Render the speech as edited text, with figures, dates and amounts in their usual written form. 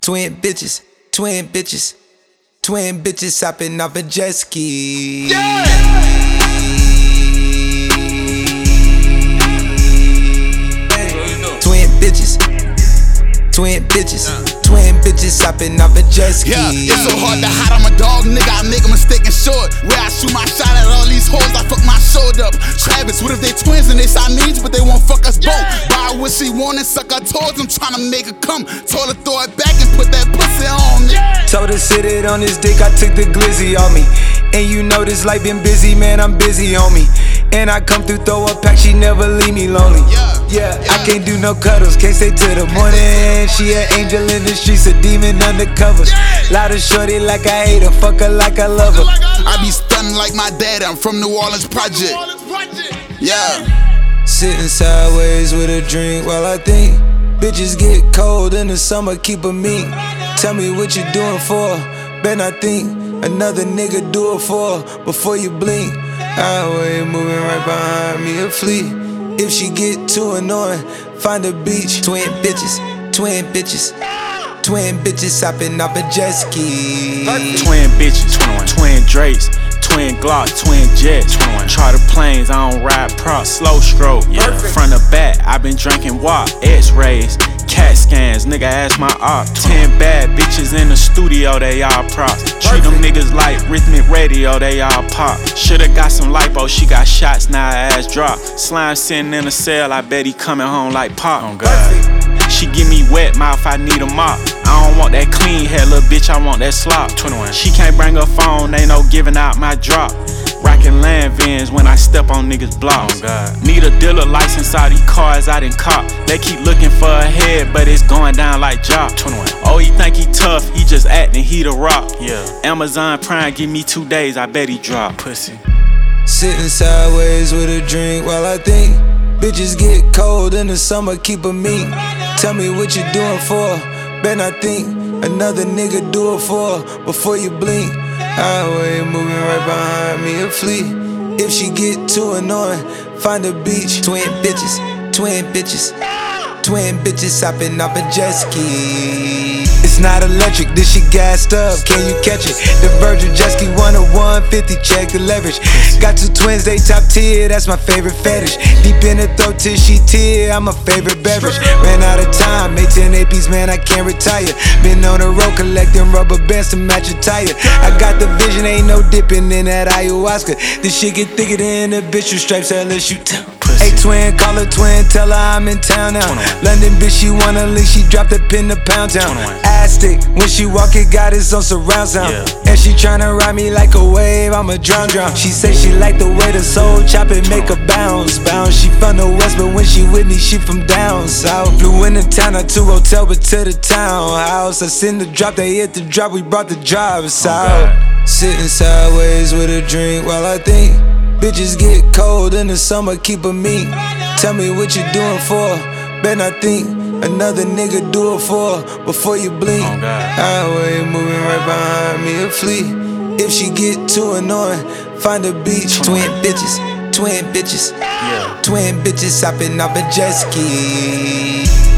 Twin bitches, twin bitches, twin bitches hopping off a jet ski. Yeah! Twin bitches, twin bitches, twin bitches hopping off a jet ski. Yeah, it's so hard to hide, I'm a dog, nigga, I make a mistake and short. Where I shoot my shot at all these hoes, I fuck my shoulder up. Travis, what if they twins and they Siamese, but they won't fuck us both? Buy what she want and suck her toes, I'm tryna make her come. Told her throw it back and put that pussy on me. Told her sit it on this dick, I took the glizzy on me. And you know this life been busy, man, I'm busy on me. And I come through, throw a pack, she never leave me lonely. Yeah, I can't do no cuddles, can't stay till the morning. She an angel in the streets, a demon undercover. Loud and shorty like I hate her, fuck her like I love her. I be stunning like my dad, I'm from New Orleans Project. Yeah. Sitting sideways with a drink while I think. Bitches get cold in the summer, keep a meat. Tell me what you doing for, bet I think another nigga do it for before you blink. Highway moving right behind me, a fleet. If she get too annoying, find a beach. Twin bitches, twin bitches, twin bitches hopping off a jet ski. Twin bitches, twin Drakes, twin Glock, twin jets. Charter planes, I don't ride props, slow stroke. Front to back, I been drinking WAP, X-rays, CAT scans, nigga ask my op. 10 bad bitches in the studio, they all props. Treat them niggas like rhythmic radio, they all pop. Shoulda got some lipo, she got shots, now her ass drop. Slime sitting in a cell, I bet he coming home like pop. Oh God. She give me wet mouth, I need a mop. I don't want that clean hair, little bitch, I want that slop. 21. She can't bring her phone, ain't no giving out my drop. Rockin' land vans when I step on niggas' blocks. Oh need a dealer license, all these cars I done cop. They keep looking for a head, but it's going down like Jock. 21. Oh, he think he tough, he just acting, he the rock. Yeah. Amazon Prime give me 2 days, I bet he drop. Pussy. Sitting sideways with a drink while I think. Bitches get cold in the summer, keep a meat. Tell me what you doing for, bet I think another nigga do it for before you blink. Highway moving right behind me, a fleet. If she get too annoying, find a beach. Twin bitches, twin bitches, twin bitches hopping off a jet ski. It's not electric, this shit gassed up, can you catch it? The Virgin jet ski 10150, check the leverage. Got 2 twins, they top tier, that's my favorite fetish. Deep in the throat till she tear, I'm a favorite beverage. Ran out of time, made 10 APs, man, I can't retire. Been on the road collecting rubber bands to match a tire. I got the vision, ain't no dipping in that ayahuasca. This shit get thicker than the bitch with stripes, unless you tell. Hey twin, call her twin, tell her I'm in town now. London bitch, she wanna leave, she dropped a pin to Pound Town. Stick. When she walk it, got it on surround sound. And she tryna ride me like a wave, I'm a drown. She say she like the way the soul chop it, make her bounce. She from the west, but when she with me, she from down south. Flew into town, not to hotel, but to the townhouse. I send the drop, they hit the drop, we brought the drivers out. Sitting sideways with a drink while I think. Bitches get cold in the summer, keep a meat. Tell me what you doing for, bet I think another nigga do it for before you blink. Highway moving right behind me, a fleet. If she get too annoying, find a beach. Twin bitches, twin bitches, twin bitches hopping off a jet ski.